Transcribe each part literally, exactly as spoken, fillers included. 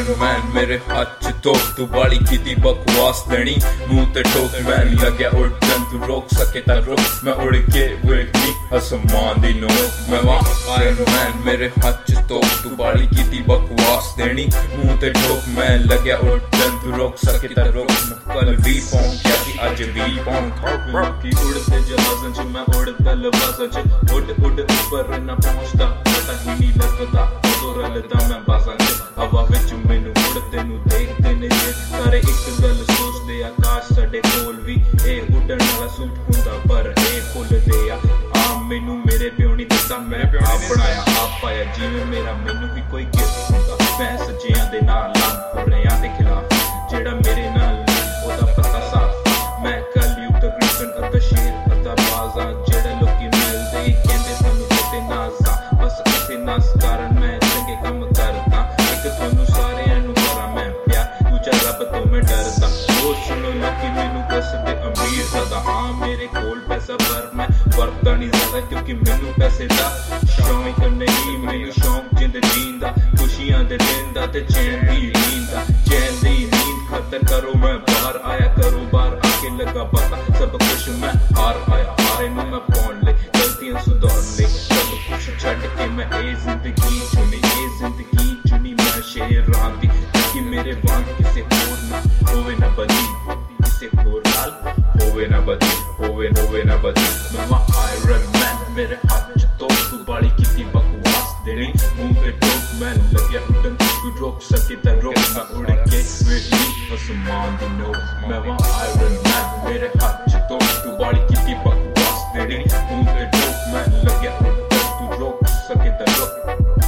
iron man मेरे हाथ च तोप तू बाली कीती बकवास देनी मुंह ते ठोक मैन लग्या उड़न तू रोक सके ता रोक मैं उड़ के वेखनी आसमान दी नोक मैं वहां आयरन मैन मेरे हाथ च तोप तू बाली कीती बकवास देनी मुंह ते ठोक मैं लग्या उड़न तू रोक सके ता रोक मैं कल भी पहुंच गया सी अज भी पहुंच की उड़ते जहाज़ां च मैं उड़दा लबासां च उड़ उड़ ऊपर ना पहुंचदा पता ही नहीं लगदा उदों रलदा मैं बासां च हवा विच मैनू उड़दे नू देखदे ने जे सारे एक गल सोचदे आकाश साडे कोल भी ए उड़न वाला सूट हुंदा पर ए फुलदे आ आ मैनू मेरे प्यो नहीं दिता मैं आप बनाया आप पाया जिवें मेरा मैनू भी कोई गिफ्ट हुंदा मैं सच्चियां दे नाल लंघ बुरियां दे खिलाफ जेड़ा मेरे नाल ओदा पता साफ मैं कलयुग तकरीबन अद्धा शेर अद्धा बाज़ा जेड़ा लोकी मिलदे कहंदे सानू किते नाज़ा बस इत्थे नास कारण मैं चंगे कम करदा एक थानू सारेयां नू करा मैं प्यार दूजा रब तो मैं डरदा ओ सुनो लोकी मैनू दसदे अमीर ज़्यादा हाँ मेरे कोल पैसा पर मैं वरतदा नहीं ज़्यादा क्योंकि मैनू पैसे दा शौक नहीं मैनू शौक जिंद जीण दा खुशियां दे दिन दा ते चैन दी नींद दा चैन दी नींद खत्म करो मैं बाहर आया करो बाहर आके लगा पता सब कुछ मैं हार आया हारे नू मैं पाउण ले गलतियां सुधार ले सब कुछ छड्ड के मैं ए जिंदगी चुनी ए जिंदगी चुनी मैं शेर रांदी कि मेरे वांग किसे होर ना होवे ना बदी किसे होर नाल होवे ना बदी होवे होवे ना बदी मैं वहां आयरन मैन मेरे हाथ च तो तू बाली कीती बकवास देनी मुंह पे टोक मैं लग्या उड़न तू रोक सके ता रोक मैं उड़ के वेखनी आसमान दी नोक मैं वहां आयरन मैन मेरे हाथ च तो तू बाली कीती बकवास देनी मुंह पे टोक मैं लग्या उड़न तू रोक सके ता रोक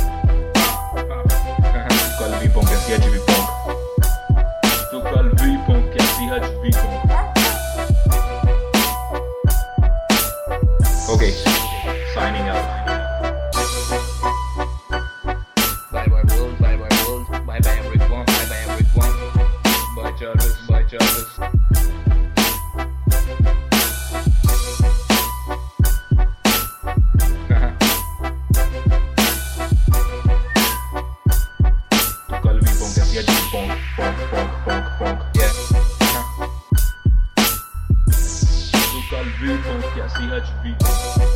कल भी पहुंच गया सी अज भी पहुंच तू कल भी पहुंच गया सी अज भी पहुंच okay signing out bye bye world bye bye world bye bye everyone bye bye everyone bye Charles bye Charles तू कल भी पहुंच गया सी अज भी पहुंच पहुंच पहुंच पहुंच पहुंच yeah तू कल भी पहुंच गया सी अज भी